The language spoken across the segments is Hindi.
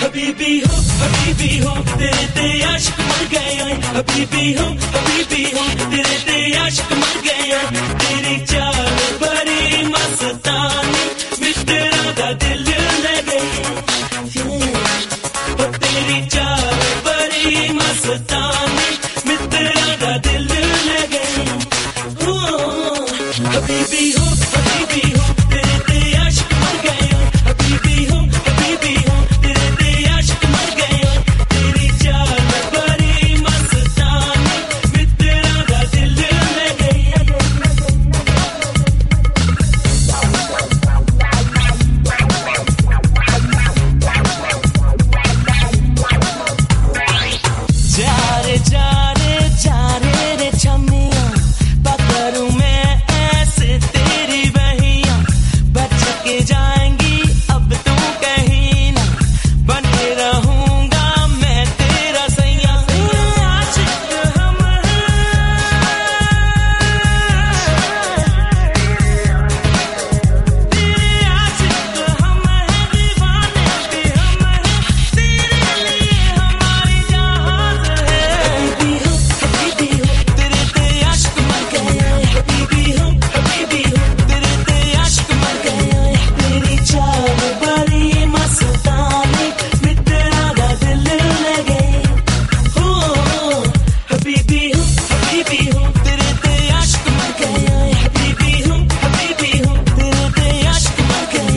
हबीबी हो तेरे ते आशिक मर गए हैं हबीबी हो तेरे ते आशिक मर गए हैं तेरी चाल बड़ी मस्तानी मित्रा दा दिल ले गई तेरी चाल बड़ी मस्तानी मित्रा दा दिल ले गई हबीबी हो तेरे ते आशिक मर गए हैं हबीबी हो तेरे ते आशिक मर गए हैं तेरी चाल बड़ी मस्तानी मित्रा दा दिल ले गई जा रे रे छमिया पकड़ूं मैं ऐसे तेरी बहिया बच के जाएंगी अब तू कहीं ना बने रहूंगा मैं तेरा सैया आशिक हम हैं तेरे आशिक हम हैं दीवाने भी हम हैं तेरे लिए हमारी जहाज है हबीबी हो तेरे ते आशिक मर गए हबीबी हो तेरे ते आशिक मर गए तेरी चाल बड़ी मस्तानी मित्रा दा दिल ले गई हबीबी हो तेरे ते आशिक मर गए हबीबी हो तेरे ते आशिक मर गए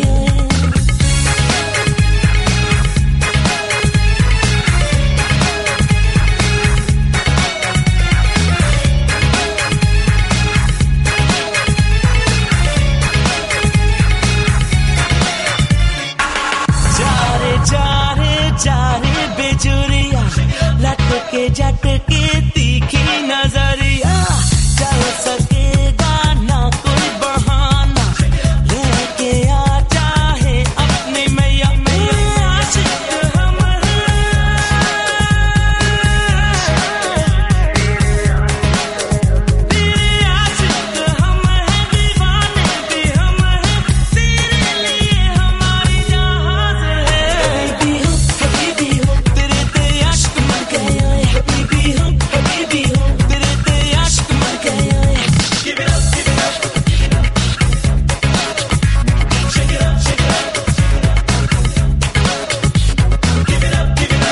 जा रे बेजुरिया लटके झटके तीखी नजरिया चल सकेगा ना कोई बहाना लेके आ चाहे अपने मैया आशिक हम हैं तेरे आशिक हम हैं दीवाने भी हम हैं तेरे लिए हमारी जहाज है हबीबी हो तेरे ते आशिक मर गए हबीबी हो तेरे ते आशिक मर गए Give it up shake it up give it up shake it up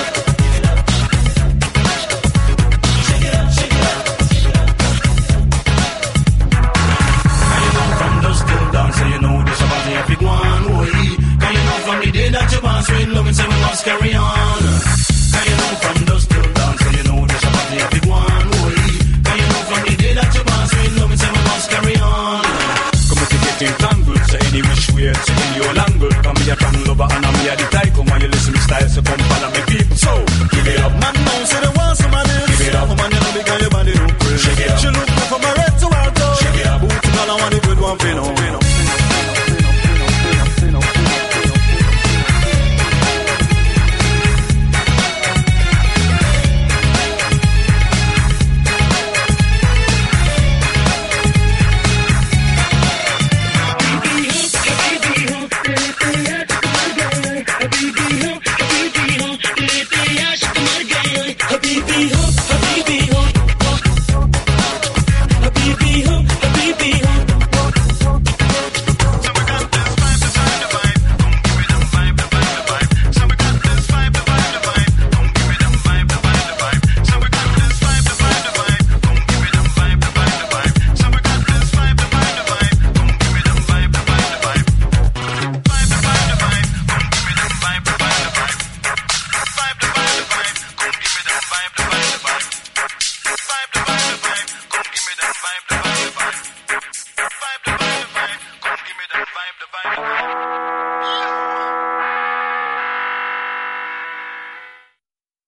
From dusk till dawn, so you know this about the epic one. Can you know from the day that you born, sweet loving, say we must carry on. Can you know from dusk till dawn, so you know this about the epic one. Can you know from the day that you born, sweet loving, say we must carry on. Come to get entangled, so any which way, so in your angle. Come be a fan lover and I'm here the type. Come on, you listen to me style, so come follow me people. So, give it up, man, now, say they want somebody. Give it up, man, you know because your body look real. Shake it up. She look good from her head to her toe. Shake it up. Booty, girl, I want the good one, you know.